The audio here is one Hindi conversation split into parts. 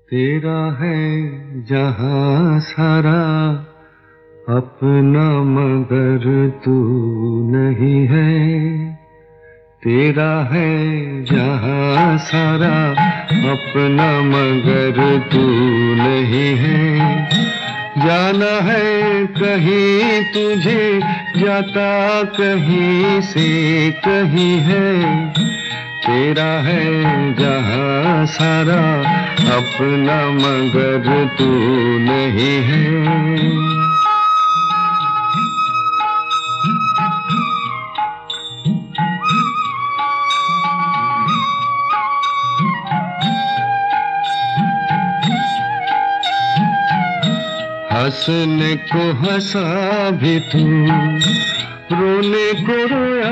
तेरा है जहां सारा अपना मगर तू नहीं है। तेरा है जहां सारा अपना मगर तू नहीं है। जाना है कहीं तुझे जाता कहीं से कहीं है। तेरा है जहां सारा अपना मगर तू नहीं है। हंसने को हंसा भी तू, रोने को रोया,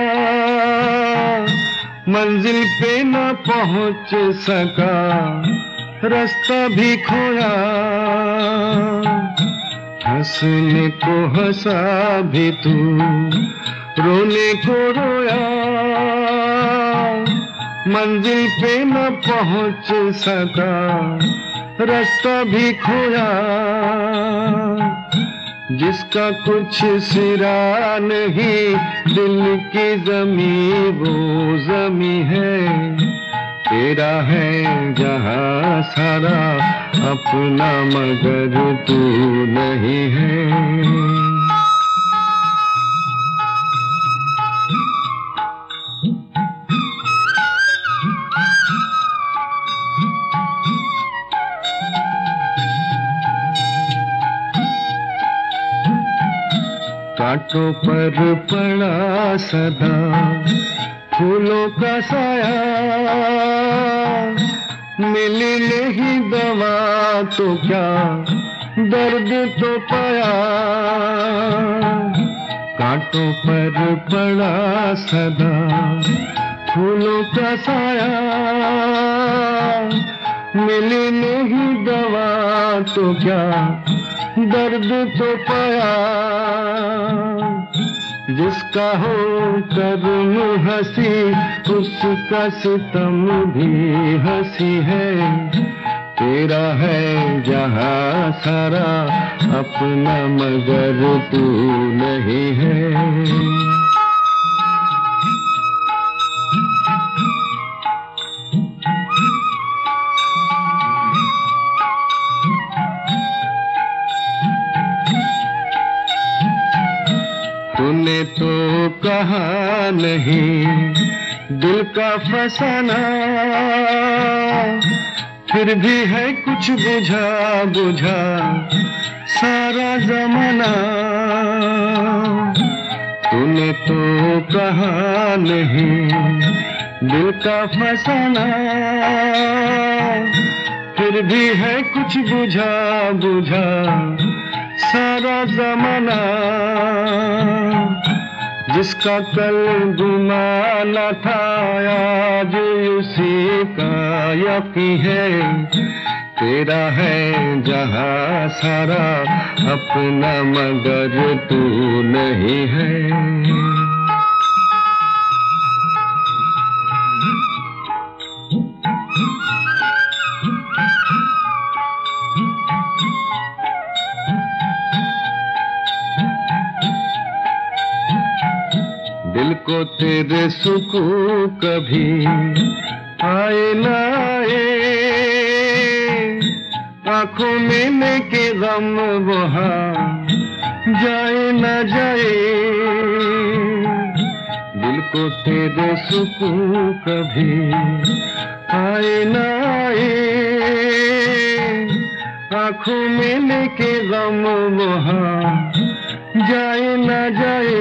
मंजिल पे न पहुंच सका, रास्ता भी खोया। हंसने को हंसा भी तू, रोने को रोया, मंजिल पे न पहुंच सका, रास्ता भी खोया। जिसका कुछ सिरा नहीं, दिल की ज़मीं वो ज़मीं है। तेरा है जहां सारा अपना मगर तू नहीं है। कांटों पर पड़ा सदा फूलों का साया, मिली नहीं दवा तो क्या दर्द तो पाया। कांटों पर पड़ा सदा फूलों का साया, मिली नहीं दवा तो क्या दर्द तो पाया। जिसका हो कर्म हंसी, उसका सितम भी हंसी है। तेरा है जहां सारा अपना मगर तू नहीं है। तूने तो कहा नहीं दिल का फसाना, फिर भी है कुछ बुझा बुझा सारा जमाना। तूने तो कहा नहीं दिल का फसाना, फिर भी है कुछ बुझा बुझा सारा जमाना। जिसका कल गुमाना था आज उसी का यकीन है। तेरा है जहां सारा अपना मगर तू नहीं है। दिल को तेरे सुकून कभी आए ना आए, आंखों में लेके गम वहाँ जाए ना जाए। दिल को तेरे सुकून कभी आए ना आए, आंखों में लेके गम वहाँ जाए ना जाए।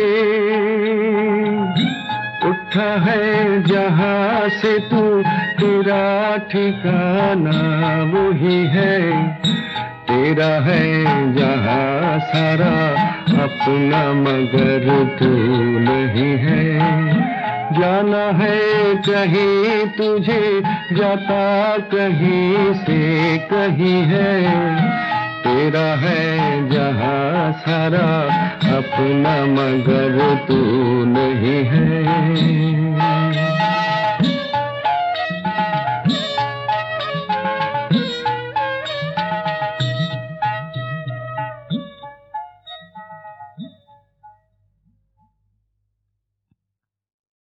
उठा है जहां से तू, तेरा ठिकाना वही है। तेरा है जहां सारा अपना मगर तू नहीं है। जाना है कहीं तुझे जाता कहीं से कहीं है। तेरा है जहां सारा अपना मगर तू नहीं है।